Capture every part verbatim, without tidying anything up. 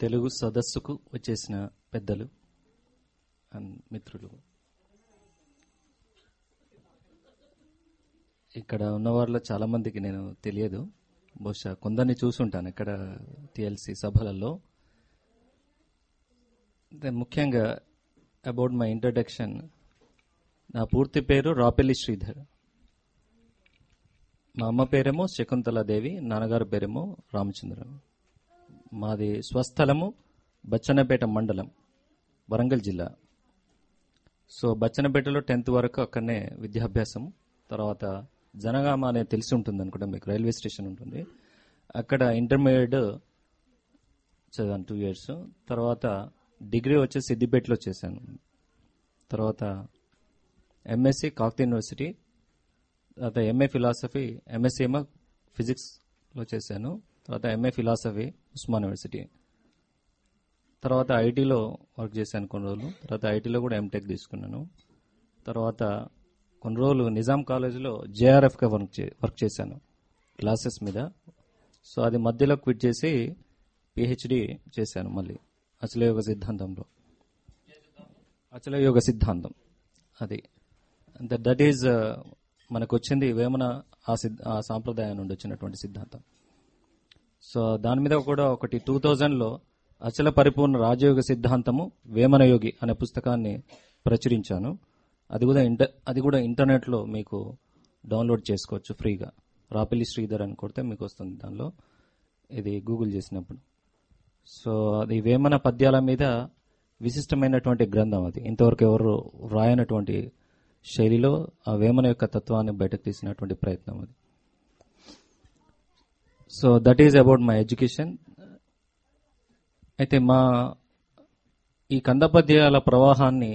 తెలుగు సదస్సుకు వచ్చేసిన పెద్దలు మిత్రులు, ఇక్కడ ఉన్న వారిలో చాలా మందికి నేను తెలియదు, బహుశా కొందరిని చూసుంటాను ఇక్కడ టిఎల్సి సభలలో. ముఖ్యంగా అబౌట్ మై ఇంట్రడక్షన్, నా పూర్తి పేరు రాపెల్లి శ్రీధర్. మా అమ్మ పేరేమో శకుంతలాదేవి, నాన్నగారి పేరేమో రామచంద్రన్. మాది స్వస్థలము బచ్చన్నపేట మండలం, వరంగల్ జిల్లా. సో బచ్చన్నపేటలో టెన్త్ వరకు అక్కడనే విద్యాభ్యాసం. తర్వాత జనగామ అనేది తెలిసి ఉంటుంది అనుకుంటా మీకు, రైల్వే స్టేషన్ ఉంటుంది అక్కడ. ఇంటర్మీడియట్ చదివాను టూ ఇయర్స్. తర్వాత డిగ్రీ వచ్చి సిద్దిపేటలో చేశాను. తర్వాత ఎంఎస్సి కాకతీయ యూనివర్సిటీ, తర్వాత ఎంఏ ఫిలాసఫీ, ఎంఎస్సి ఏమో ఫిజిక్స్లో చేశాను. తర్వాత ఎంఏ ఫిలాసఫీ ఉస్మాన్ యూనివర్సిటీ. తర్వాత ఐటీలో వర్క్ చేశాను కొన్ని రోజులు. తర్వాత ఐటీలో కూడా ఎంటెక్ తీసుకున్నాను. తర్వాత కొన్ని రోజులు నిజాం కాలేజీలో జేఆర్ఎఫ్గా వర్క్ చే వర్క్ చేశాను క్లాసెస్ మీద. సో అది మధ్యలో క్విట్ చేసి పిహెచ్డి చేశాను మళ్ళీ అచలయోగ సిద్ధాంతంలో. అచలయోగ సిద్ధాంతం అది దట్ ఈజ్ మనకు వచ్చింది వేమన ఆ సిద్ధ ఆ సాంప్రదాయం నుండి వచ్చినటువంటి సిద్ధాంతం. సో దాని మీద కూడా ఒకటి టూ థౌజండ్లో అచల పరిపూర్ణ రాజయోగ సిద్ధాంతము వేమన యోగి అనే పుస్తకాన్ని ప్రచురించాను. అది కూడా ఇంటర్ అది కూడా ఇంటర్నెట్లో మీకు డౌన్లోడ్ చేసుకోవచ్చు ఫ్రీగా. రాపెల్లి శ్రీధర్ అని కొడితే మీకు వస్తుంది దానిలో, ఇది గూగుల్ చేసినప్పుడు. సో అది వేమన పద్యాల మీద విశిష్టమైనటువంటి గ్రంథం. అది ఇంతవరకు ఎవరు రాయనటువంటి శైలిలో ఆ వేమన యొక్క తత్వాన్ని బయటకు తీసినటువంటి ప్రయత్నం అది. So that is about my education. అయితే మా ఈ కందపద్యాల ప్రవాహాన్ని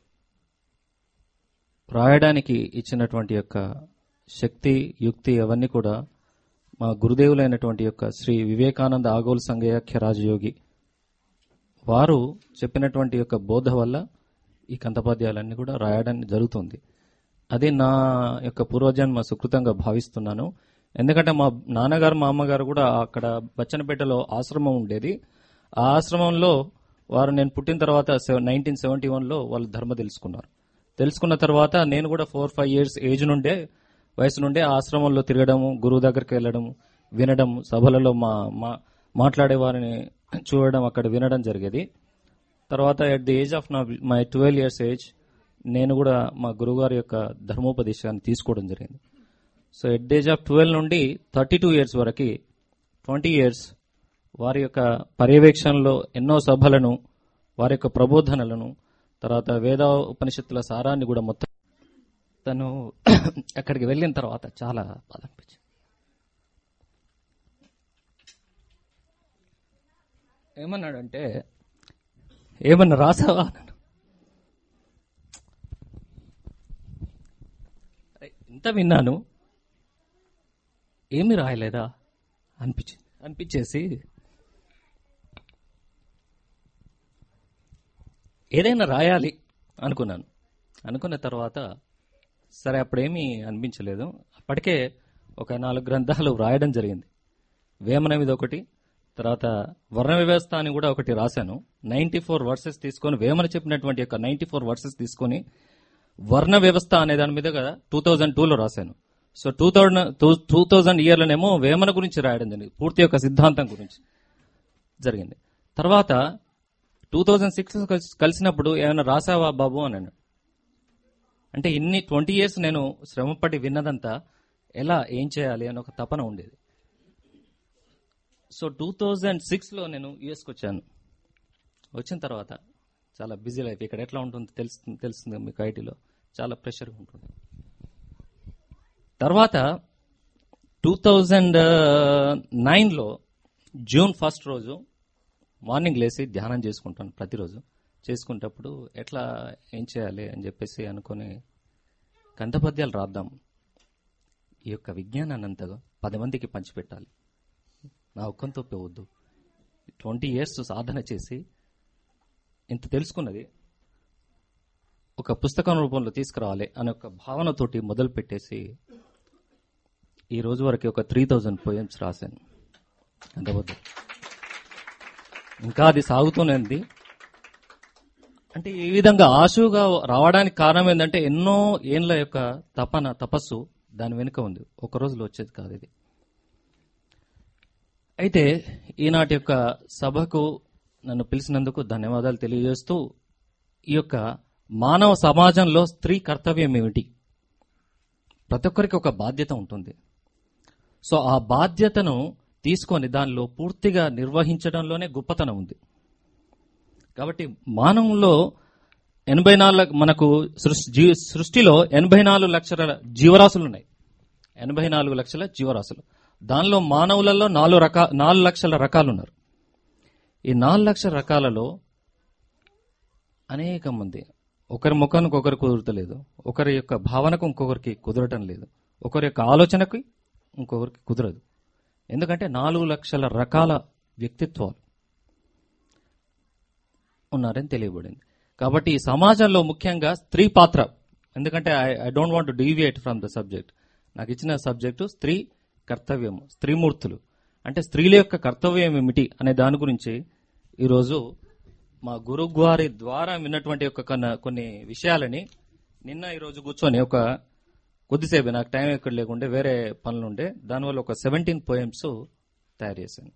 రాయడానికి ఇచ్చినటువంటి యొక్క శక్తి, యుక్తి అవన్నీ కూడా మా గురుదేవులైనటువంటి యొక్క శ్రీ వివేకానంద ఆగోలు సంఘయాఖ్య రాజయోగి వారు చెప్పినటువంటి యొక్క బోధ వల్ల ఈ కందపద్యాలన్నీ కూడా రాయడానికి జరుగుతుంది. అది నా యొక్క పూర్వజన్మ సుకృతంగా భావిస్తున్నాను. ఎందుకంటే మా నాన్నగారు మా అమ్మగారు కూడా అక్కడ బచ్చన్నపేటలో ఆశ్రమం ఉండేది. ఆ ఆశ్రమంలో వారు నేను పుట్టిన తర్వాత నైన్టీన్ సెవెంటీ వన్లో వాళ్ళు ధర్మ తెలుసుకున్నారు. తెలుసుకున్న తర్వాత నేను కూడా ఫోర్ ఫైవ్ ఇయర్స్ ఏజ్ నుండే వయసు నుండే ఆశ్రమంలో తిరగడము, గురువు దగ్గరికి వెళ్ళడం, వినడం, సభలలో మా మాట్లాడే వారిని చూడడం, అక్కడ వినడం జరిగేది. తర్వాత ఎట్ ది ఏజ్ ఆఫ్ నా మై ట్వెల్వ్ ఇయర్స్ ఏజ్ నేను కూడా మా గురువుగారి యొక్క ధర్మోపదేశాన్ని తీసుకోవడం జరిగింది. So at the age of twelve నుండి థర్టీ టూ ఇయర్స్ వరకు ట్వంటీ ఇయర్స్ వారి యొక్క పర్యవేక్షణలో ఎన్నో సభలను, వారి యొక్క ప్రబోధనలను, తర్వాత వేద ఉపనిషత్తుల సారాన్ని కూడా మొత్తం తను అక్కడికి వెళ్ళిన తర్వాత చాలా బాధ అనిపించింది. ఏమన్నాడంటే, ఏమన్నా రాసావా అన్నాడు. ఇంత విన్నాను, ఏమి రాయలేదా అనిపించింది. అనిపించేసి ఏదైనా రాయాలి అనుకున్నాను. అనుకున్న తర్వాత సరే అప్పుడేమీ అనిపించలేదు. అప్పటికే ఒక నాలుగు గ్రంథాలు రాయడం జరిగింది. వేమన మీద ఒకటి, తర్వాత వర్ణ వ్యవస్థ అని కూడా ఒకటి రాశాను. నైన్టీ ఫోర్ వర్సెస్ తీసుకొని, వేమన చెప్పినటువంటి యొక్క నైన్టీ ఫోర్ వర్సెస్ తీసుకొని వర్ణ వ్యవస్థ అనే దాని మీద కదా టూ థౌజండ్ టూలో రాశాను. So two thousand two thousand ఇయర్లోనేమో వేమన గురించి రాయడం జరిగింది, పూర్తి యొక్క సిద్ధాంతం గురించి జరిగింది. తర్వాత టూ థౌజండ్ సిక్స్ కలిసినప్పుడు ఏమైనా రాసావా బాబు అని అన్నాడు. అంటే ఇన్ని ట్వంటీ ఇయర్స్ నేను శ్రమపడి విన్నదంతా ఎలా ఏం చేయాలి అని ఒక తపన ఉండేది. సో టూ థౌజండ్ సిక్స్లో నేను యుఎస్కి వచ్చాను. వచ్చిన తర్వాత చాలా బిజీ లైఫ్. ఇక్కడ ఎట్లా ఉంటుంది తెలుస్తుంది తెలుస్తుంది మీకు, ఐటీలో చాలా ప్రెషర్గా ఉంటుంది. తర్వాత టూ థౌజండ్ నైన్లో జూన్ ఫస్ట్ రోజు మార్నింగ్ లేచి ధ్యానం చేసుకుంటాను ప్రతిరోజు. చేసుకునేటప్పుడు ఎట్లా ఏం చేయాలి అని చెప్పేసి అనుకుని కందపద్యాలు రాద్దాం, ఈ యొక్క విజ్ఞానాన్ని అంతగా పది మందికి పంచిపెట్టాలి, నా ఒక్కంతో పోవద్దు. ట్వంటీ ఇయర్స్ సాధన చేసి ఇంత తెలుసుకున్నది ఒక పుస్తకం రూపంలో తీసుకురావాలి అనే ఒక భావనతోటి మొదలు పెట్టేసి ఈ రోజు వరకు ఒక త్రీ థౌజండ్ పోయమ్స్ రాశాను. కందపద్యాలు ఇంకా అది సాగుతూనేది. అంటే ఈ విధంగా ఆశువుగా రావడానికి కారణం ఏంటంటే ఎన్నో ఏళ్ళ యొక్క తపన తపస్సు దాని వెనుక ఉంది. ఒక రోజులో వచ్చేది కాదు ఇది. అయితే ఈనాటి యొక్క సభకు నన్ను పిలిచినందుకు ధన్యవాదాలు తెలియజేస్తూ, ఈ యొక్క మానవ సమాజంలో స్త్రీ కర్తవ్యం ఏమిటి, ప్రతి ఒక్కరికి ఒక బాధ్యత ఉంటుంది. సో ఆ బాధ్యతను తీసుకొని దానిలో పూర్తిగా నిర్వహించడంలోనే గొప్పతనం ఉంది. కాబట్టి మానవంలో ఎనభై నాలుగు మనకు సృష్టిలో ఎనభై నాలుగు లక్షల జీవరాశులు ఉన్నాయి. ఎనభై నాలుగు లక్షల జీవరాశులు. దానిలో మానవులలో నాలుగు రకా నాలుగు లక్షల రకాలు ఉన్నారు. ఈ నాలుగు లక్షల రకాలలో అనేక మంది ఒకరి ముఖానికి ఒకరు కుదురతలేదు, ఒకరి యొక్క భావనకు ఇంకొకరికి కుదరటం లేదు, ఒకరి యొక్క ఆలోచనకి ఇంకొకరికి కుదరదు. ఎందుకంటే నాలుగు లక్షల రకాల వ్యక్తిత్వాలు ఉన్నారని తెలియబడింది. కాబట్టి ఈ సమాజంలో ముఖ్యంగా స్త్రీ పాత్ర, ఎందుకంటే I I don't want to deviate from the subject. నాకు ఇచ్చిన సబ్జెక్టు స్త్రీ కర్తవ్యము, స్త్రీమూర్తులు అంటే స్త్రీల యొక్క కర్తవ్యం ఏమిటి అనే దాని గురించి ఈరోజు మా గురువు గారి ద్వారా విన్నటువంటి యొక్క కొన్ని విషయాలని నిన్న ఈరోజు కూర్చొని ఒక కొద్దిసేపు, నాకు టైం ఎక్కడ లేకుండే వేరే పనులు ఉండే, దానివల్ల ఒక సెవెంటీన్ పోయమ్స్ తయారు చేశాను.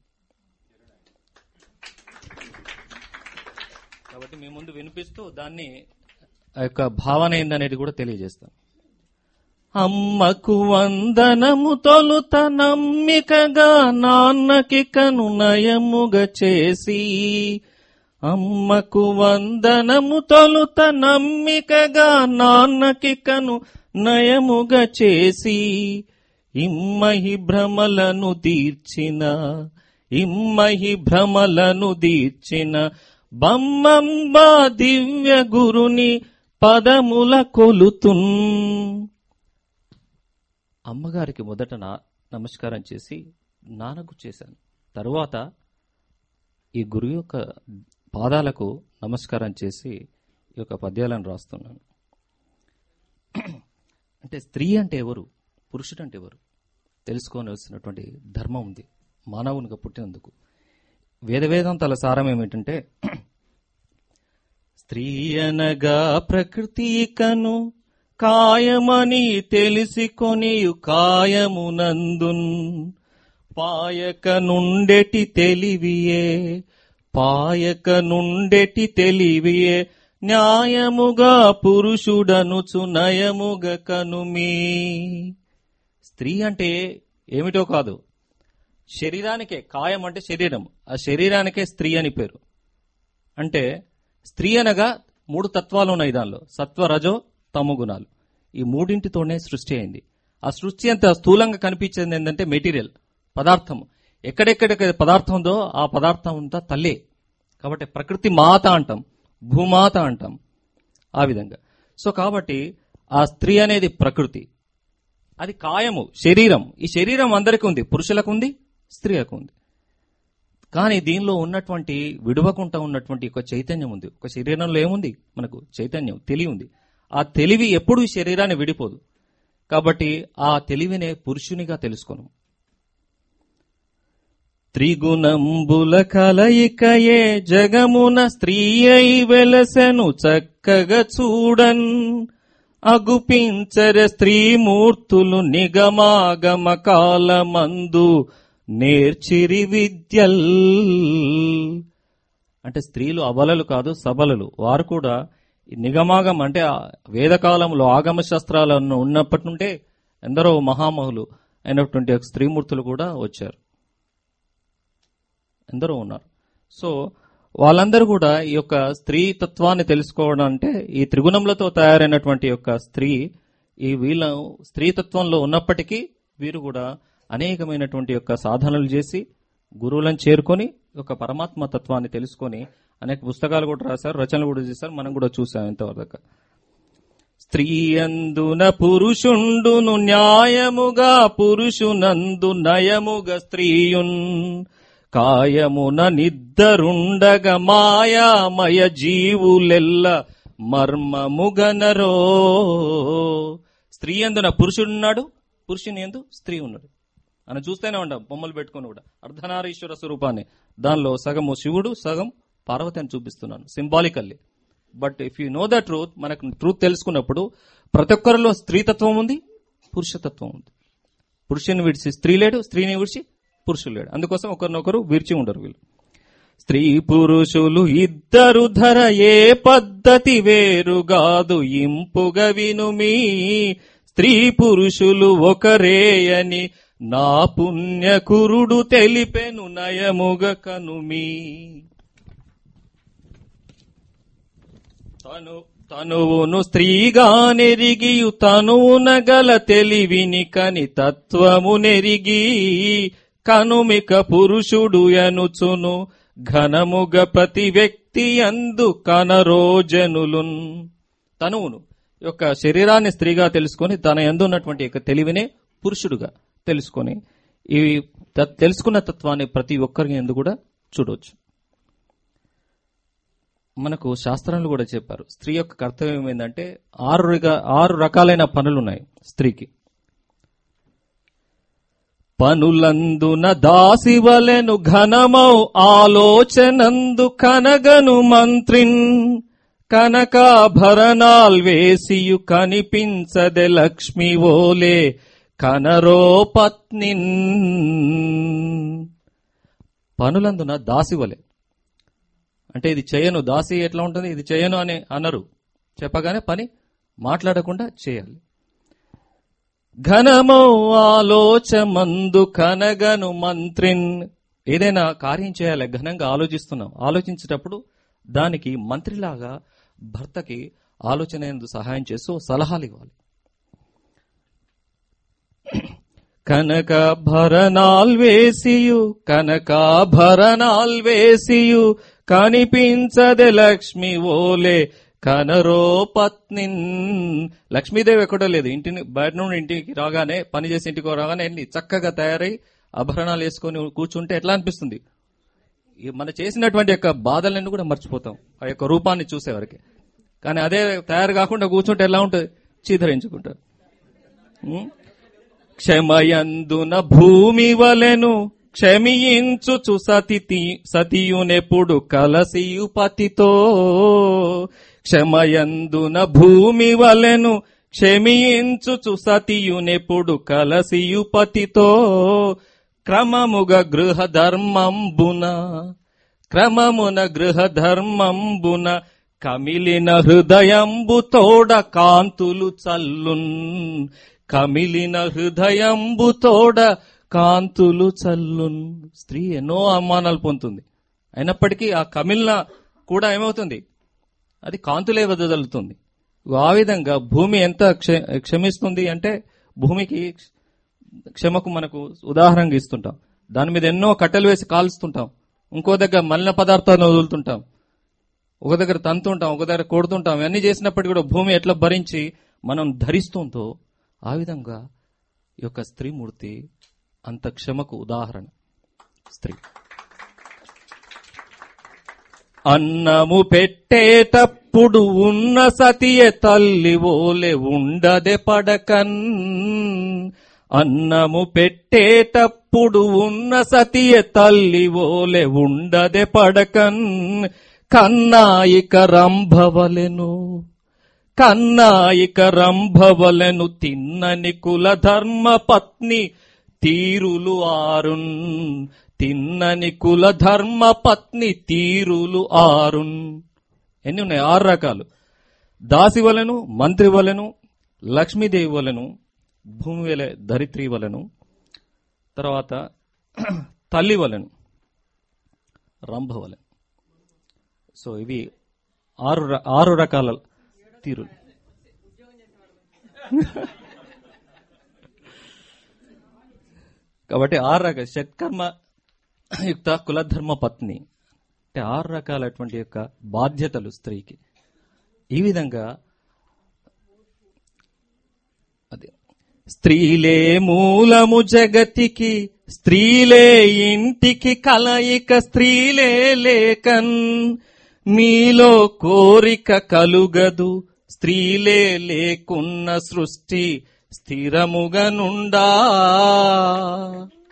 కాబట్టి మీ ముందు వినిపిస్తూ దాన్ని ఆ యొక్క భావన ఏందనేది కూడా తెలియజేస్తాను. అమ్మకు వందనము తొలుత నమ్మికగా నాన్నకి కనునయముగా చేసి, అమ్మకు వందనము తొలుత నమ్మికగా నాన్నకి కను నయముగా చేసి, ఇమ్మహి భ్రమలను దీర్చిన ఇమ్మహి భ్రమలను దీర్చిన బమ్మంబా దివ్య గురుని పదముల కొలుతున్. అమ్మగారికి మొదట నా నమస్కారం చేసి నాన్నకు చేశాను. తరువాత ఈ గురువు యొక్క పాదాలకు నమస్కారం చేసి ఈ యొక్క పద్యాలను రాస్తున్నాను. అంటే స్త్రీ అంటే ఎవరు, పురుషుడు అంటే ఎవరు తెలుసుకోవాల్సినటువంటి ధర్మం ఉంది మానవునిగా పుట్టినందుకు. వేద వేదాంతాల సారం ఏమిటంటే, స్త్రీ అనగా ప్రకృతి కను కాయమని తెలిసికొని కాయమునందున్ పాయక నుండెటి తెలివియే పాయక నుండెటి తెలివియే న్యాయముగా పురుషుడనుచు నయముగా కనుమీ. స్త్రీ అంటే ఏమిటో కాదు, శరీరానికే, కాయం అంటే శరీరం, ఆ శరీరానికే స్త్రీ అని పేరు. అంటే స్త్రీ అనగా మూడు తత్వాలు ఉన్నాయి దానిలో, సత్వ రజో తమో గుణాలు. ఈ మూడింటితోనే సృష్టి అయింది. ఆ సృష్టి అంత స్థూలంగా కనిపించేది ఏంటంటే మెటీరియల్, పదార్థం. ఎక్కడెక్కడ పదార్థం ఉందో ఆ పదార్థం అంతా తల్లే. కాబట్టి ప్రకృతి మాత అంటాం, భూమాత అంటాం ఆ విధంగా. సో కాబట్టి ఆ స్త్రీ అనేది ప్రకృతి, అది కాయము, శరీరం. ఈ శరీరం అందరికీ ఉంది, పురుషులకు ఉంది, స్త్రీలకు ఉంది. కానీ దీనిలో ఉన్నటువంటి విడవకుండా ఉన్నటువంటి ఒక చైతన్యం ఉంది. ఒక శరీరంలో ఏముంది మనకు? చైతన్యం, తెలివి ఉంది. ఆ తెలివి ఎప్పుడు ఈ శరీరాన్ని విడిపోదు. కాబట్టి ఆ తెలివినే పురుషునిగా తెలుసుకోను. త్రిగుణంబుల కలయికయే జగమున స్త్రీ అయి వెలసెను చక్కగా చూడన్, అగుపించర స్త్రీమూర్తులు నిగమాగమ కాలమందు నేర్చిరి విద్యల్. అంటే స్త్రీలు అబలలు కాదు, సబలలు. వారు కూడా నిగమాగం అంటే వేదకాలంలో ఆగమ శాస్త్రాలను ఉన్నప్పటి నుండే ఎందరో మహామహులు అయినటువంటి స్త్రీమూర్తులు కూడా వచ్చారు, ఎందరో ఉన్నారు. సో వాళ్ళందరూ కూడా ఈ యొక్క స్త్రీ తత్వాన్ని తెలుసుకోవడం అంటే ఈ త్రిగుణములతో తయారైనటువంటి యొక్క స్త్రీ, ఈ వీళ్ళ స్త్రీతత్వంలో ఉన్నప్పటికీ వీరు కూడా అనేకమైనటువంటి యొక్క సాధనలు చేసి గురువులను చేరుకొని ఒక పరమాత్మ తత్వాన్ని తెలుసుకొని అనేక పుస్తకాలు కూడా రాశారు, రచనలు కూడా చేశారు. మనం కూడా చూసాం ఇంతవరకు. స్త్రీ అందున పురుషుండును న్యాయముగా పురుషునందు నయముగా స్త్రీయున్, కాయమున నిద్దరుండగ మాయామయ జీవులెల్ల మర్మముగనరో. స్త్రీ అందున పురుషుడున్నాడు, పురుషుని యందు స్త్రీ ఉన్నాడు. అని చూస్తూనే ఉంటాం బొమ్మలు పెట్టుకుని కూడా అర్ధనారీశ్వర స్వరూపాన్ని. దానిలో సగము శివుడు సగం పార్వతి అని చూపిస్తున్నాను symbolically. But if you know the truth, మనకు ట్రూత్ తెలుసుకున్నప్పుడు ప్రతి ఒక్కరిలో స్త్రీతత్వం ఉంది, పురుషతత్వం ఉంది. పురుషుని విడిచి స్త్రీ లేడు, స్త్రీని విడిచి పురుషులు లేడు. అందుకోసం ఒకరినొకరు విరిచి ఉండరు వీళ్ళు. స్త్రీ పురుషులు ఇద్దరు ధర ఏ పద్ధతి వేరుగాదు ఇంపుగా వినుమీ, స్త్రీ పురుషులు ఒకరేయని నా పుణ్యకురుడు తెలిపెను నయముగ కనుమీ. తను తనువును స్త్రీగా నెరిగియు తనువున గల తెలివిని కని తత్వము నెరిగి కనుమిక పురుషుడు ఎనుచును ఘనముగ ప్రతి వ్యక్తి అందు కనరోజనులున్. తనువును యొక్క శరీరాన్ని స్త్రీగా తెలుసుకొని తన యందు ఉన్నటువంటి యొక్క తెలివినే పురుషుడుగా తెలుసుకొని ఈ తెలుసుకున్న తత్వాన్ని ప్రతి ఒక్కరి యందు కూడా చూడవచ్చు. మనకు శాస్త్రంలో కూడా చెప్పారు స్త్రీ యొక్క కర్తవ్యం ఏంటంటే ఆరు ఆరు రకాలైన పనులు ఉన్నాయి స్త్రీకి. పనులందున దాసివలెను ఘనమౌ ఆలోచనందు కనగను మంత్రిన్ కనకాభరణాల్ వేసియు కనిపించదె లక్ష్మి ఓలే కనరో పత్నిన్. పనులందున దాసివలె అంటే ఇది చేయను, దాసి ఎట్లా ఉంటుంది, ఇది చేయను అని అనరు, చెప్పగానే పని మాట్లాడకుండా చేయాలి. ఘనమో ఆలోచమందు కనగను మంత్రిన్, ఏదైనా కార్యం చేయాలి ఘనంగా ఆలోచిస్తున్నాం, ఆలోచించేటప్పుడు దానికి మంత్రిలాగా భర్తకి ఆలోచన ఎందు సహాయం చేస్తూ సలహాలు ఇవ్వాలి. కనకాభరణాల్ వేసియు కనకాభరణాల్ వేసియు కనిపించదే లక్ష్మి ఓలే కనరో పత్నిన్. లక్ష్మీదేవి ఎక్కడో లేదు, ఇంటిని బయట నుండి ఇంటికి రాగానే పని చేసి ఇంటికి రాగానే ఎన్ని చక్కగా తయారై ఆభరణాలు వేసుకొని కూర్చుంటే ఎట్లా అనిపిస్తుంది, మన చేసినటువంటి యొక్క బాధలన్నీ కూడా మర్చిపోతాం ఆ యొక్క రూపాన్ని చూసేవారికి. కానీ అదే తయారు కాకుండా కూర్చుంటే ఎలా ఉంటుంది, చీదరించుకుంటారు. క్షమయందున భూమి వలెను క్షమించుచు సతి సతియునెప్పుడు కలసియు పతితో. క్షమయందున భూమి వలెను క్షమించుచు సతియునెప్పుడు కలసియు పతితో. క్రమముగ గృహ ధర్మంబున క్రమమున గృహ ధర్మంబున కమిలిన హృదయంబు తోడ కాంతులు చల్లున్. కమిలిన హృదయంబు తోడ కాంతులు చల్లున్. స్త్రీ ఎన్నో అవమానాలు పొందుతుంది, అయినప్పటికీ ఆ కమిలిన కూడా ఏమవుతుంది, అది కాంతులే వదలుతుంది. ఆ విధంగా భూమి ఎంత క్షమిస్తుంది అంటే, భూమికి క్షమకు మనకు ఉదాహరణగా ఇస్తుంటాం. దాని మీద ఎన్నో కట్టెలు వేసి కాల్స్తుంటాం, ఇంకో దగ్గర మలిన పదార్థాలను వదులుతుంటాం, ఒక దగ్గర తంతుంటాం, ఒక దగ్గర కొడుతుంటాం. ఇవన్నీ చేసినప్పటికీ కూడా భూమి ఎట్లా భరించి మనం ధరిస్తుందో ఆ విధంగా ఈ యొక్క స్త్రీమూర్తి అంత క్షమకు ఉదాహరణ స్త్రీ. అన్నము పెట్టేటప్పుడు ఉన్న సతియే తల్లి ఓలే ఉండదే పడకన్. అన్నము పెట్టేటప్పుడు ఉన్న సతియే తల్లి ఓలే ఉండదే పడకన్. కన్నాయిక రంభవలెను కన్నాయిక రంభవలెను తిన్నని కుల ధర్మ పత్ని తీరులు ఆరున్. తిన్నని కుల ధర్మ పత్ని తీరులు ఆరున్. ఎన్ని ఉన్నాయి, ఆరు రకాలు. దాసి వలెను, మంత్రి వలెను, లక్ష్మీదేవి వలెను, భూమి వలె ధరిత్రి వలెను, తర్వాత తల్లి వలెను, రంభ వలెను. సో ఇవి ఆరు ఆరు రకాల తీరులు. కాబట్టి ఆరు రకాల షట్కర్మ యుక్త కులధర్మ పత్ని అంటే ఆరు రకాలటువంటి యొక్క బాధ్యతలు స్త్రీకి. ఈ విధంగా అదే స్త్రీలే మూలము జగతికి, స్త్రీలే ఇంటికి కలయిక, స్త్రీలే లేకన్ మీలో కోరిక కలుగదు, స్త్రీలే లేకున్న సృష్టి స్థిరముగా నుండా.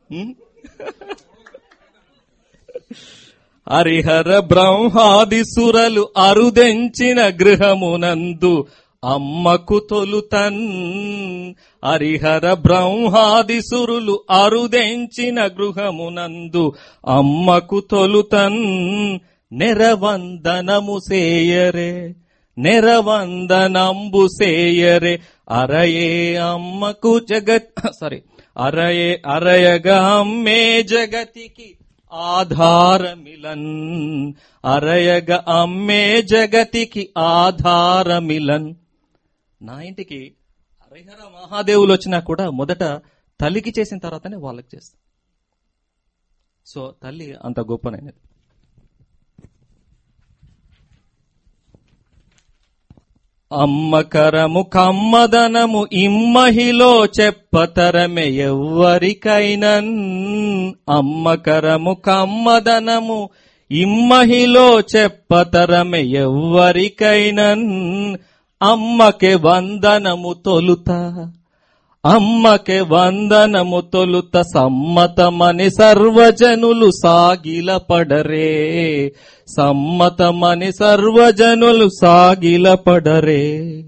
హరిహర బ్రహ్మాది సురలు అరుదెంచిన గృహమునందు అమ్మకు తొలుతన్. హరిహర బ్రహ్మాది సురులు అరుదెంచిన గృహమునందు అమ్మకు తొలుతన్. నెరవందనము సేయరే నెరవందనంబు సేయరే అరయే అమ్మకు జగత్ సారీ అరయే అరయగా అమ్మే జగతికి ఆధారమిలన్. అరయగ అమ్మే జగతికి ఆధారమిలన్. నా ఇంటికి హరిహర మహాదేవులు వచ్చినా కూడా మొదట తల్లికి చేసిన తర్వాతనే వాళ్ళకి చేస్తాం. సో తల్లి అంత గొప్పనైనది. అమ్మకరము కమ్మదనము ఇమ్మహిలో చెప్పతరమే ఎవ్వరికైనన్. అమ్మకరము కమ్మదనము ఇమ్మహిలో చెప్పతరమే ఎవ్వరికైనన్. అమ్మకే వందనము తొలుత అమ్మకే వందనము తొలుత సమ్మతమని సర్వజనులు సాగిల పడరే. సమ్మతమని సర్వజనులు సాగిల పడరే.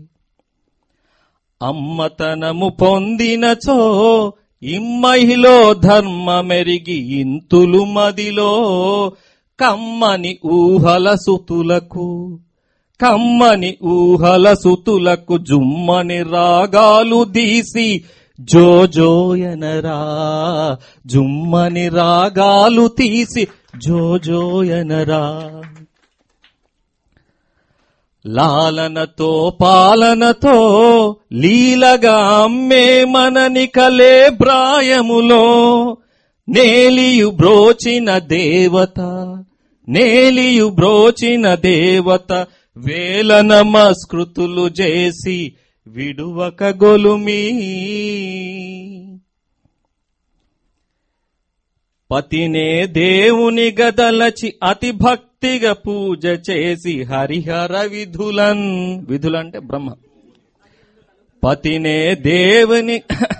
అమ్మతనము పొందినచో ఇమ్మహిలో ధర్మమెరిగి ఇంతులు మదిలో కమ్మని ఊహల సుతులకు కమ్మని ఊహల సుతులకు జుమ్మని రాగాలు దీసి జోజోయనరా. జుమ్మని రాగాలు తీసి జోజోయనరా. లాలనతో పాలనతో లీలగా అమ్మే మననికలే బ్రాయములో నేలియు బ్రోచిన దేవత నేలియు బ్రోచిన దేవత వేల నమస్కృతులు చేసి విడువక గొలుమి. పతినే దేవుని గదలచి అతి భక్తిగా పూజ చేసి హరిహర విధులన్. విధులంటే బ్రహ్మ. పతినే దేవుని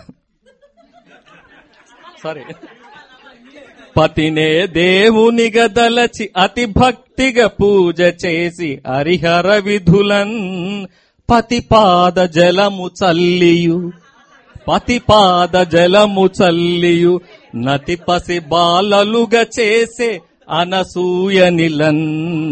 సారీ పతినే దేవుని గదలచి అతి భక్తిగా పూజ చేసి హరిహర విధులన్. పతిపాద జలము చల్లియు పతిపాద జలము చల్లియు నతి పసి బాలలుగా చేసే అనసూయ నిలన్.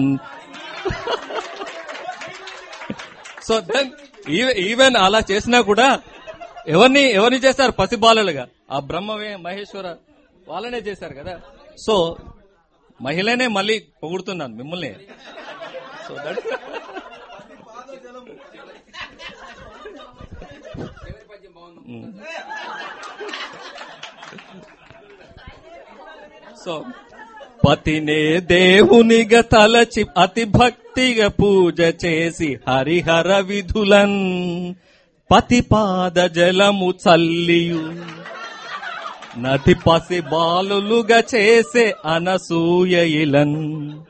సో దెన్ ఈవెన్ అలా చేసినా కూడా ఎవరిని ఎవరిని చేస్తారు? పసి బాలలుగా. ఆ బ్రహ్మవే మహేశ్వర వాళ్ళనే చేశారు కదా. సో మహిళనే మళ్ళీ పొగుడుతున్నాను మిమ్మల్ని. సో దట్ సో పతినే దేవునిగా తలచి అతి భక్తిగా పూజ చేసి హరిహర విధులన్. పతిపాద జలము చల్లియు నది పసి బాలులుగా చేసే అనసూయ ఇలన్.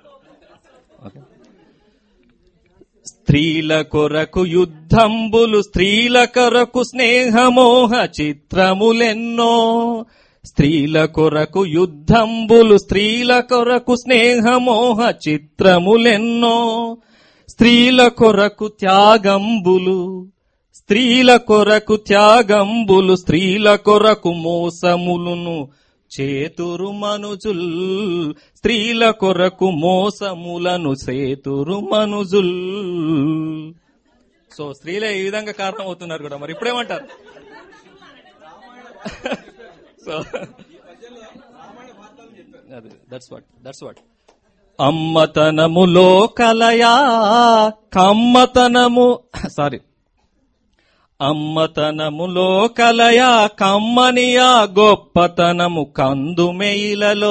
స్త్రీల కొరకు యుద్ధంబులు స్త్రీల కొరకు స్నేహమోహ చిత్రములెన్నో. స్త్రీల కొరకు యుద్ధంబులు స్త్రీల కొరకు స్నేహమోహ చిత్రములెన్నో. స్త్రీల కొరకు త్యాగంబులు స్త్రీల కొరకు త్యాగంబులు స్త్రీల కొరకు మోసములును చేతురు మనుజుల్. స్త్రీల కొరకు మోసములను చేతురు మనుజుల్. సో స్త్రీలే ఈ విధంగా కారణం అవుతున్నారు కూడా. మరి ఇప్పుడేమంటారు? So that's what that's what అమ్మతనములో కలయా కమ్మతనము సారీ అమ్మతనములో కలయా కమ్మనియా గొప్పతనము కందుమెయిలలో.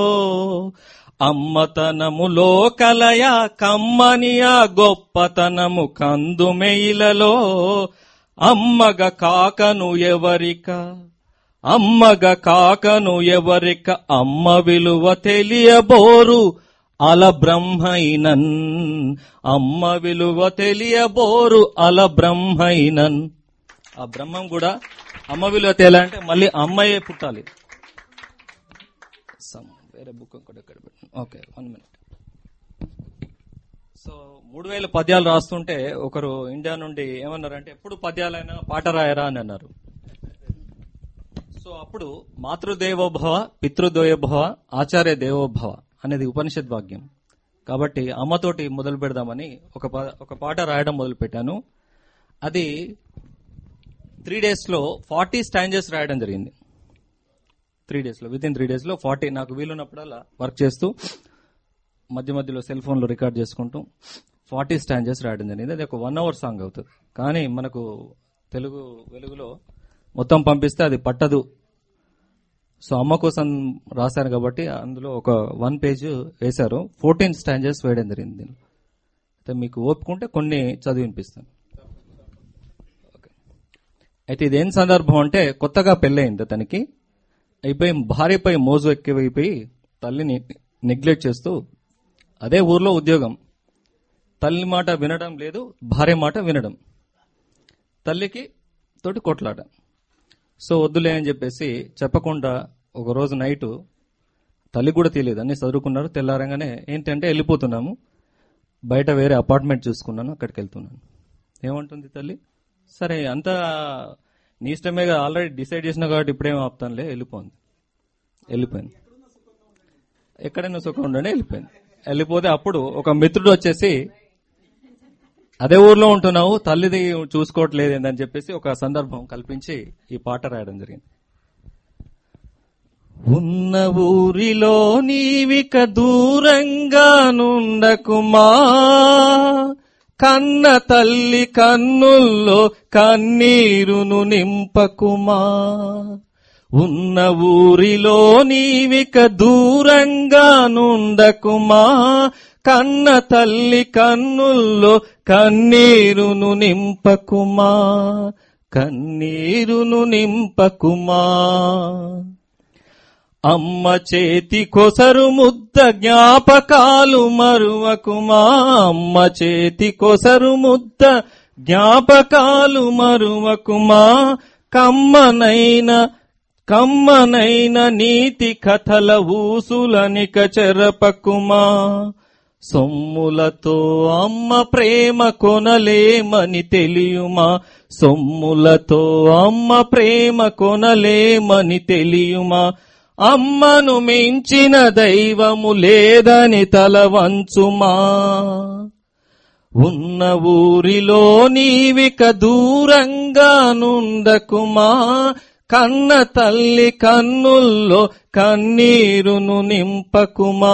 అమ్మతనములో కలయా కమ్మనియా గొప్పతనము కందుమెయిలలో. అమ్మగ కాకను ఎవరిక అమ్మగ కాకను ఎవరిక అమ్మ విలువ తెలియబోరు అల బ్రహ్మైనన్. అమ్మ విలువ తెలియబోరు అల బ్రహ్మైనన్. ఆ బ్రహ్మం కూడా అమ్మ విలువ తెలియాలంటే మళ్ళీ అమ్మయే పుట్టాలి. సమ్ వేరే బుక్ ఇంకోటి ఎక్కడ పెట్టాను. Okay, one minute. సో మూడు వేల పద్యాలు రాస్తుంటే ఒకరు ఇండియా నుండి ఏమన్నారంటే, ఎప్పుడు పద్యాలైనా పాట రాయరా అని అన్నారు. సో అప్పుడు మాతృదేవోభవ పితృదేవోభవ ఆచార్య దేవోభవ అనేది ఉపనిషత్ వాక్యం కాబట్టి అమ్మతోటి మొదలు పెడదామని ఒక ఒక పాట రాయడం మొదలు పెట్టాను. అది త్రీ డేస్ లో ఫార్టీ స్టాంజెస్ రాయడం జరిగింది. త్రీ డేస్ లో విత్ ఇన్ త్రీ డేస్ లో ఫార్టీ నాకు వీలున్నప్పుడల్లా వర్క్ చేస్తూ మధ్య మధ్యలో సెల్ ఫోన్ లో రికార్డ్ చేసుకుంటూ ఫార్టీ స్టాంజెస్ రాయడం జరిగింది. అది ఒక వన్ అవర్ సాంగ్ అవుతుంది. కానీ మనకు తెలుగు వెలుగులో మొత్తం పంపిస్తే అది పట్టదు. సో అమ్మ కోసం రాశారు కాబట్టి అందులో ఒక వన్ పేజ్ వేశారు. ఫోర్టీన్ స్టాంజెస్ వేయడం జరిగింది. అయితే మీకు ఓపుకుంటే కొన్ని చదివి వినిపిస్తాను. అయితే ఇదేం సందర్భం అంటే, కొత్తగా పెళ్ళయింది తనకి. అయిపోయి భార్యపై మోజు ఎక్కువైపోయి తల్లిని నెగ్లెక్ట్ చేస్తూ అదే ఊర్లో ఉద్యోగం, తల్లి మాట వినడం లేదు, భార్య మాట వినడం, తల్లికి తోటి కొట్లాట. సో వద్దులే అని చెప్పేసి చెప్పకుండా ఒక రోజు నైటు, తల్లి కూడా తెలియదు, అన్ని చదువుకున్నారు. తెల్లారంగానే ఏంటంటే వెళ్ళిపోతున్నాము, బయట వేరే అపార్ట్మెంట్ చూసుకున్నాను, అక్కడికి వెళ్తున్నాను. ఏమంటుంది తల్లి, సరే అంతా నీ ఇష్టమేగా, ఆల్రెడీ డిసైడ్ చేసినా కాబట్టి ఇప్పుడేం ఆపుతానులే, వెళ్ళిపోయింది. వెళ్ళిపోయింది ఎక్కడైనా సుఖం ఉండండి, వెళ్ళిపోయింది. వెళ్ళిపోతే అప్పుడు ఒక మిత్రుడు వచ్చేసి, అదే ఊర్లో ఉంటున్నావు, తల్లిది చూసుకోవట్లేదు అని చెప్పేసి ఒక సందర్భం కల్పించి ఈ పాట రాయడం జరిగింది. ఉన్న ఊరిలో నీవిక దూరంగా నుండకుమా, కన్న తల్లి కన్నుల్లో కన్నీరును నింపకుమా. ఉన్న ఊరిలో నీవిక దూరంగా నుండకుమా, కన్న తల్లి కన్నుల్లో కన్నీరును నింపకుమా, కన్నీరును నింపకుమా. అమ్మ చేతి కొసరు ముద్ద జ్ఞాపకాలు మరువకుమా, అమ్మ చేతి కొసరు ముద్ద జ్ఞాపకాలు మరువకుమా. కమ్మనైన కమ్మనైన నీతి కథల ఊసులనిక చెరపకుమా. సొమ్ములతో అమ్మ ప్రేమ కొనలేమని తెలియుమా, సొమ్ములతో అమ్మ ప్రేమ కొనలేమని తెలియుమా. అమ్మను మించిన దైవము లేదని తల వంచుమా. ఉన్న ఊరిలో నీవిక దూరంగా నుండకుమా, కన్న తల్లి కన్నుల్లో కన్నీరును నింపకుమా.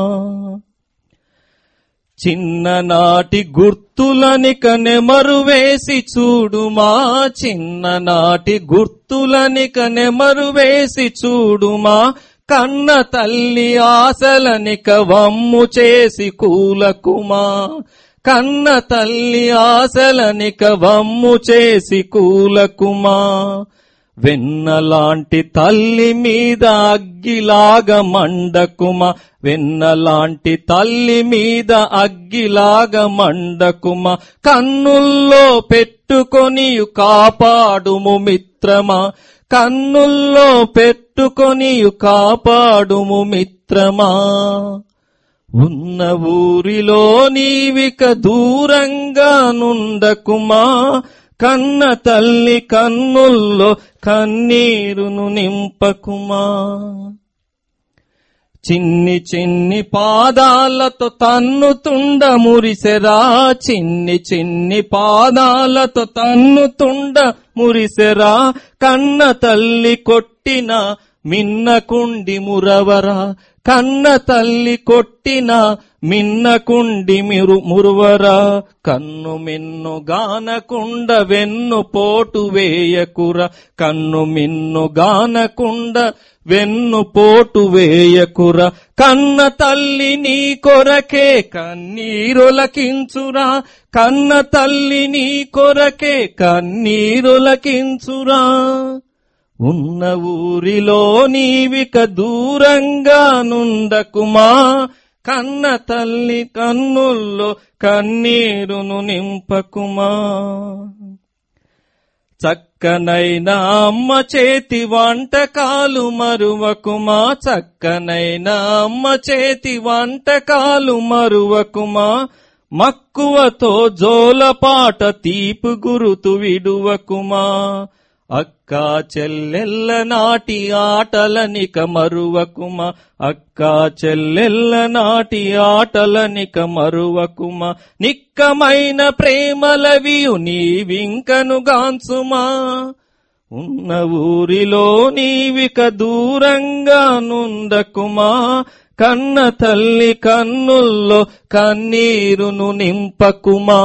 చిన్ననాటి గుర్తులనిక నెమరు వేసి చూడుమా, చిన్ననాటి గుర్తులనిక నెమరు వేసి చూడుమా. కన్న తల్లి ఆశలనిక వమ్ము చేసి కూలకుమా, కన్న తల్లి ఆశలనిక వమ్ము చేసి కూలకుమా. వెన్నలాంటి తల్లి మీద అగ్గిలాగా మండకుమా, వెన్నలాంటి తల్లి మీద అగ్గిలాగా మండకుమా. కన్నుల్లో పెట్టుకొని కాపాడుము మిత్రమా, కన్నుల్లో పెట్టుకొని కాపాడుము మిత్రమా. ఉన్న ఊరిలో నీవిక దూరంగా నుండకుమా, కన్న తల్లి కన్నుల్లో కన్నీరును నింపకుమా. చిన్ని చిన్ని పాదాలతో తన్నుతుండ మురిసెరా, చిన్ని చిన్ని పాదాలతో తన్నుతుండ మురిసెరా. కన్న తల్లి కొట్టిన మిన్నకుండి మురవరా, కన్న తల్లి కొట్టిన మిన్నకుండి మిరు మురువరా. కన్ను మిన్ను గానకుండ వెన్ను పోటు వేయకురా, కన్ను మిన్ను గానకుండ వెన్ను పోటు వేయకురా. కన్న తల్లి నీ కొరకే కన్నీరులకించురా, కన్న తల్లి నీ కొరకే కన్నీరులకించురా. ఉన్న ఊరిలో నీవిక దూరంగా నుండకుమా, కన్న తల్లి కన్నుల్లో కన్నీరును నింపకుమా. చక్కనైన అమ్మ చేతి వంటకాలు మరువకుమా, చక్కనైన అమ్మ చేతి వంటకాలు మరువకుమా, మక్కువతో జోలపాట తీపు గురుతు విడువకుమా, అక్కా చెల్లెల్ల నాటి ఆటలనిక మరువకుమా, అక్కా చెల్లెల్ల నాటి ఆటలనిక మరువకుమా, నిక్కమైన ప్రేమలవియు నీవింకను గాంచుమా, ఉన్న ఊరిలో నీవిక దూరంగా నుండకుమా, కన్న తల్లి కన్నుల్లో కన్నీరును నింపకుమా.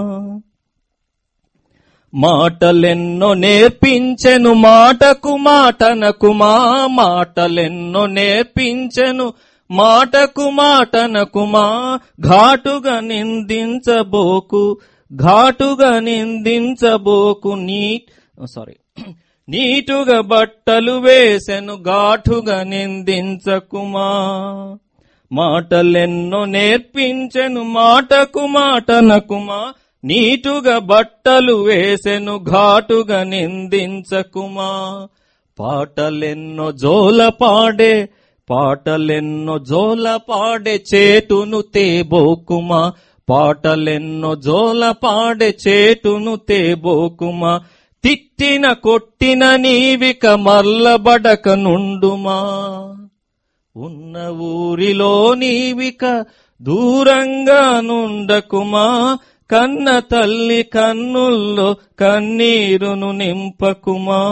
మాటలెన్నో నేర్పించెను మాటకు మాటనకుమా, మాటలెన్నో నేర్పించెను మాటకు మాటనకుమా, ఘాటుగా నిందించబోకు ఘాటుగా నిందించబోకు నీ సారీ నీటుగా బట్టలు వేసెను ఘాటుగా నిందించకుమా. మాటలెన్నో నేర్పించెను మాటకు మాటనకుమా, నీటుగా బట్టలు వేసెను ఘాటుగా నిందించకుమా. పాటలెన్నో జోల పాడే పాటలెన్నో జోల పాడే చేటును తేబోకుమా, పాటలెన్నో జోల పాడే చేటును తేబోకుమా, తిట్టిన కొట్టిన నీవిక మర్లబడక నుండుమా, ఉన్న ఊరిలో నీవిక దూరంగా నుండకుమా, కన్న తల్లి కన్నుల్లో కన్నీరును నింపకుమా.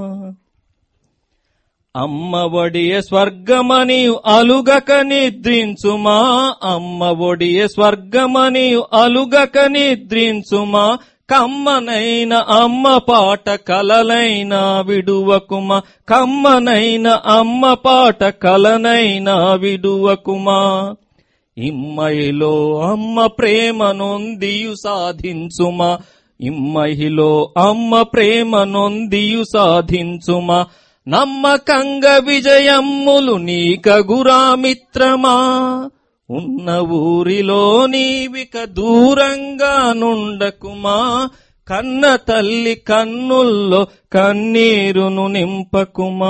అమ్మ ఒడియ స్వర్గమనియు అలుగక నిద్రించుమా, అమ్మ ఒడియ స్వర్గమనియు అలుగక నిద్రించుమా, కమ్మనైన అమ్మ పాట కలలైనా విడువకుమా, కమ్మనైన అమ్మ పాట కలనైనా విడువకుమా. ఇమ్మహిలో అమ్మ ప్రేమ నొందియు సాధించుమా, ఇమ్మహిలో అమ్మ ప్రేమ నొందియు సాధించుమా, నమ్మకంగా విజయమ్ములు నీకగురా మిత్రమా, ఉన్న ఊరిలో నీవిక దూరంగా నుండకుమా, కన్న తల్లి కన్నుల్లో కన్నీరును నింపకుమా.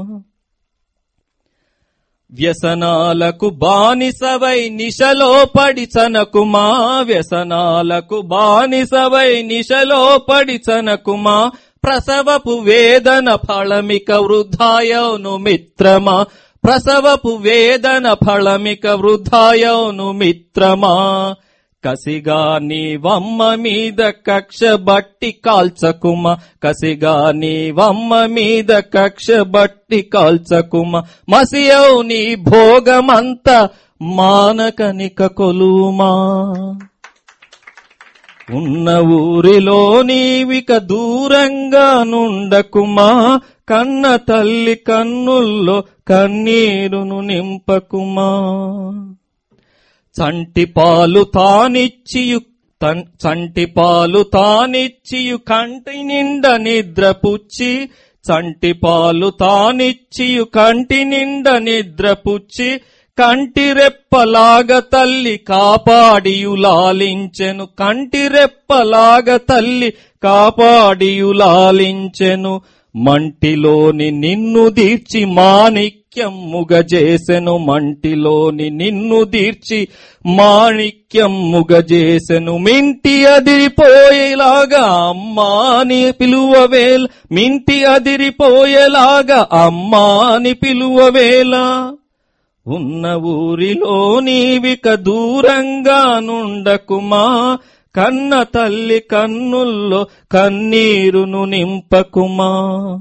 వ్యసనాలకు బానిసవై నిశలో పడిచనకుమా, వ్యసనాలకు బానిసవై నిశలో పడిచనకుమా, ప్రసవపు వేదన ఫళమిక వృద్ధాయౌను మిత్రమా, ప్రసవపు వేదన ఫళమిక వృద్ధాయౌను మిత్రమా. కసిగా నీవమ్మ మీద కక్ష బట్టి కాల్చకుమా, కసిగా నీవమ్మ మీద కక్ష బట్టి కాల్చకుమా, మసియౌ నీ భోగమంతా మానకనిక కొలుమా, ఉన్న ఊరిలో నీవిక దూరంగా నుండకుమా, కన్న తల్లి కన్నుల్లో కన్నీరును నింపకుమా. చంటి పాలు తానిచ్చియు చంటి పాలు తానిచ్చియు కంటి నిండ నిద్ర పుచ్చి, చంటి పాలు తానిచ్చియు కంటి నిండ నిద్ర పుచ్చి, కంటి రెప్పలాగ తల్లి కాపాడియు లాలించెను, కంటి రెప్పలాగ తల్లి కాపాడియు లాలించెను, మంటిలోని నిన్ను దీర్చి మాణిక్యమ్ముగ చేసెను, మంటిలోని నిన్ను దీర్చి మాణిక్యమ్ముగ చేసెను, మింటి అదిరిపోయేలాగా అమ్మాని పిలువవేల, మింటి అదిరిపోయేలాగా అమ్మాని పిలువవేల, ఉన్న ఊరిలో నీవిక దూరంగా నుండకుమా, కన్న తల్లి కన్నుల్లో కన్నీరును నింపకుమా.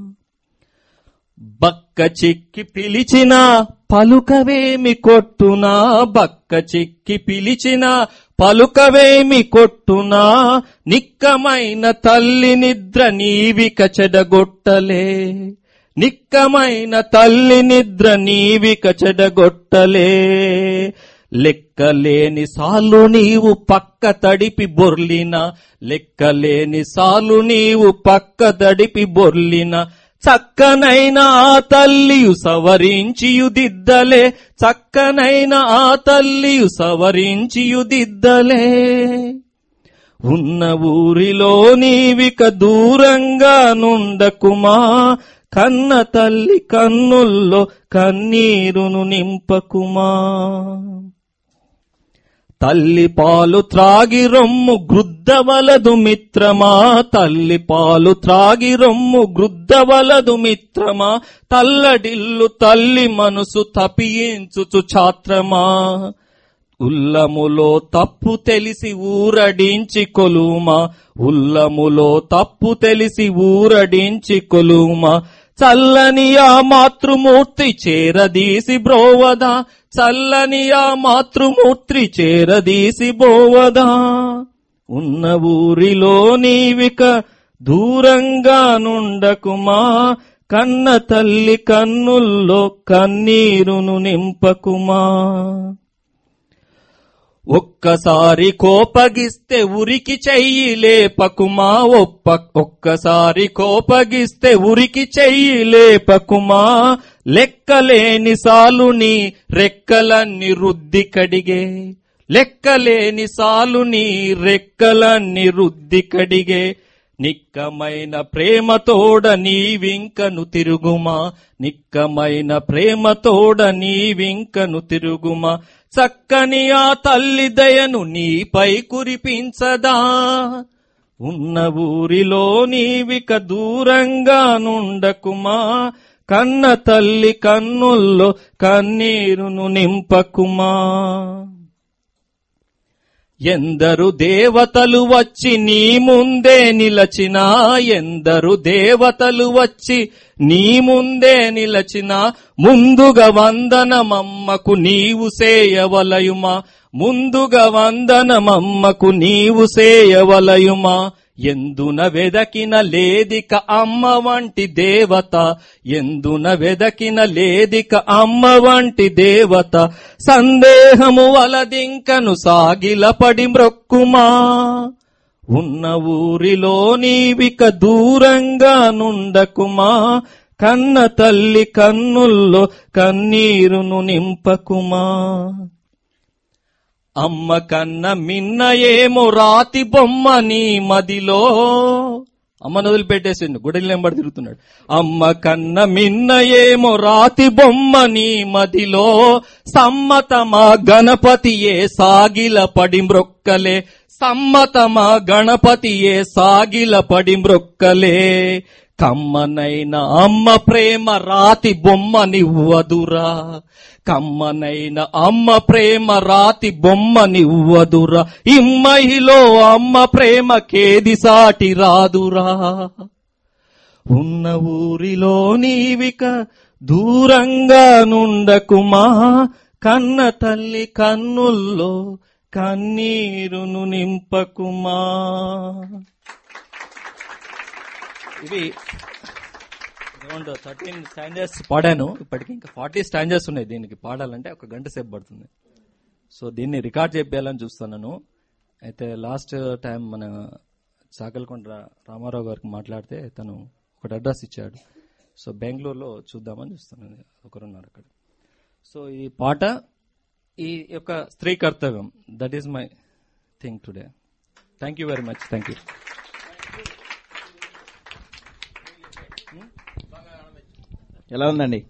బక్క చిక్కి పిలిచిన పలుకవేమి కొట్టునా, బక్క చిక్కి పిలిచిన పలుకవేమి కొట్టునా, నిక్కమైన తల్లి నిద్ర నీవిక చెడగొట్టలే, నిక్కమైన తల్లి నిద్ర నీవిక చెడగొట్టలే. లెక్కలేని సాలు నీవు పక్క తడిపి బొర్లిన, లెక్కలేని సాలు నీవు పక్క తడిపి బొర్లిన, చక్కనైన ఆ తల్లియు సవరించియు దిద్దలే, చక్కనైన ఆ తల్లియు సవరించియు దిద్దలే. ఉన్న ఊరిలో నీవిక దూరంగా నుండకుమా, కన్న తల్లి కన్నుల్లో కన్నీరును నింపకుమా. తల్లి పాలు త్రాగి రొమ్ము గ్రుద్దవలదు మిత్రమా, తల్లి పాలు త్రాగి రొమ్ము గ్రుద్దవలదు మిత్రమా, తల్లడిల్లు తల్లి మనసు తపియించుచు ఛాత్రమా. ఉల్లములో తప్పు తెలిసి ఊరడించి కొలుమా, ఉల్లములో తప్పు తెలిసి ఊరడించి కొలుమా. చల్లని ఆ మాతృమూర్తి చేరదీసి బ్రోవదా, చల్లని ఆ మాతృమూర్తి చేరదీసి బోవదా. ఉన్న ఊరిలో నీవిక దూరంగా నుండకుమా, కన్న తల్లి కన్నుల్లో కన్నీరును నింపకుమా. ఒక్కసారి కోపగిస్తే ఉరికి చెయ్యి లేపకుమా, ఒప్ప ఒక్కసారి కోపగిస్తే ఉరికి చెయ్యి లేపకుమా. లెక్కలేని సాలుని రెక్కలన్నీ రుద్ది కడిగే, లెక్కలేని సాలుని రెక్కలన్నీ రుద్ది కడిగే. నిక్కమైన ప్రేమతోడ నీవింకను తిరుగుమా, నిక్కమైన ప్రేమతోడ నీవింకను తిరుగుమా. చక్కని ఆ తల్లి దయను నీపై కురిపించదా, ఉన్న ఊరిలో నీవిక దూరంగా నుండకుమా, కన్న తల్లి కన్నుల్లో కన్నీరును నింపకుమా. ఎందరు దేవతలు వచ్చి నీ ముందే నిలచినా, ఎందరు దేవతలు వచ్చి నీ ముందే నిలచినా. ముందుగా వందనమమ్మకు నీవు సేయవలయుమా, ముందుగా వందనమమ్మకు నీవు సేయవలయుమా. ఎందున వెదకిన లేదిక అమ్మ వంటి దేవత, ఎందున వెదకిన లేదిక అమ్మ వంటి దేవత. సందేహము వలదింకను సాగిలపడి మ్రొక్కుమా, ఉన్న ఊరిలో నీవిక దూరంగా నుండకుమా, కన్న తల్లి కన్నుల్లో కన్నీరును నింపకుమా. అమ్మ కన్న మిన్న ఏమో రాతి బొమ్మ నీ మదిలో, అమ్మను వదిలిపెట్టేసిండు గుడిలో ఎంబడి తిరుగుతున్నాడు. అమ్మ కన్న మిన్న ఏమో రాతి బొమ్మ నీ మదిలో, సమ్మతమా గణపతియే సాగిల పడి మ్రొక్కలే, సమ్మతమా గణపతియే సాగిల పడి మ్రొక్కలే. కమ్మనైన అమ్మ ప్రేమ రాతి బొమ్మ నివ్వదురా, కమ్మనైన అమ్మ ప్రేమ రాతి బొమ్మ నివ్వదురా. ఇమ్మహిలో అమ్మ ప్రేమ కేది సాటి రాదురా. ఉన్న ఊరిలో నీవిక దూరంగా నుండకుమా, కన్న తల్లి కన్నుల్లో కన్నీరును నింపకుమా. ఇవి అరౌండ్ థర్టీన్ స్టాండర్స్ పాడాను. ఇప్పటికి ఇంకా ఫార్టీ స్టాండర్స్ ఉన్నాయి. దీనికి పాడాలంటే ఒక గంట సేపు పడుతుంది. సో దీన్ని రికార్డ్ చేయాలని చూస్తున్నాను. అయితే లాస్ట్ టైం మన చాకల్కొండ రామారావు గారికి మాట్లాడితే తను ఒకటి అడ్రస్ ఇచ్చాడు. సో బెంగళూరులో చూద్దామని చూస్తున్నాను, ఒకరున్నారు అక్కడ. సో ఈ పాట ఈ యొక్క స్త్రీ కర్తవ్యం, that is my thing today. Thank you very much. Thank you. ఎలా ఉందండి?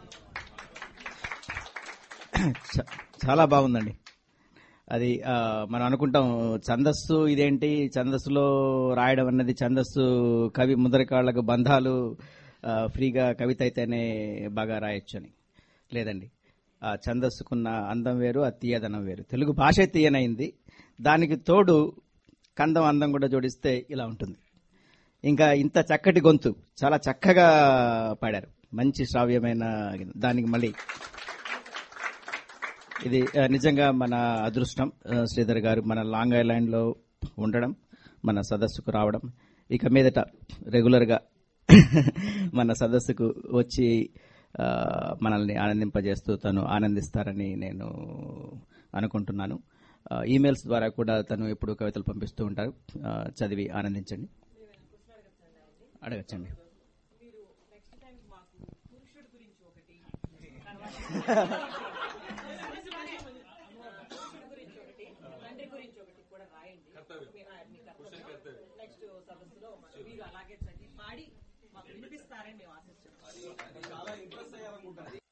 చాలా బాగుందండి. అది మనం అనుకుంటాం ఛందస్సు ఇదేంటి, ఛందస్సులో రాయడం అన్నది, ఛందస్సు కవి ముద్రకాళ్లకు బంధాలు ఫ్రీగా కవిత అయితేనే బాగా రాయొచ్చు అని. లేదండి, ఆ ఛందస్సుకున్న అందం వేరు, ఆ తీయదనం వేరు. తెలుగు భాష తీయనైంది, దానికి తోడు కందం అందం కూడా జోడిస్తే ఇలా ఉంటుంది. ఇంకా ఇంత చక్కటి గొంతు, చాలా చక్కగా పాడారు, మంచి శ్రావ్యమైన దానికి మళ్ళీ ఇది నిజంగా మన అదృష్టం. శ్రీధర్ గారు మన లాంగ్ ఐలాండ్ లో ఉండడం, మన సదస్సుకు రావడం, ఇక మీదట రెగ్యులర్ గా మన సదస్సుకు వచ్చి మనల్ని ఆనందింపజేస్తూ తను ఆనందిస్తారని నేను అనుకుంటున్నాను. ఈమెయిల్స్ ద్వారా కూడా తను ఎప్పుడు కవితలు పంపిస్తూ ఉంటారు, చదివి ఆనందించండి. అడగచ్చండి. మీరు అలాగే చదివి పాడి మాకు వినిపిస్తారని మేము ఆశిస్తున్నాం. చాలా ఇంప్రెస్ అయ్యారనుకుంటాను.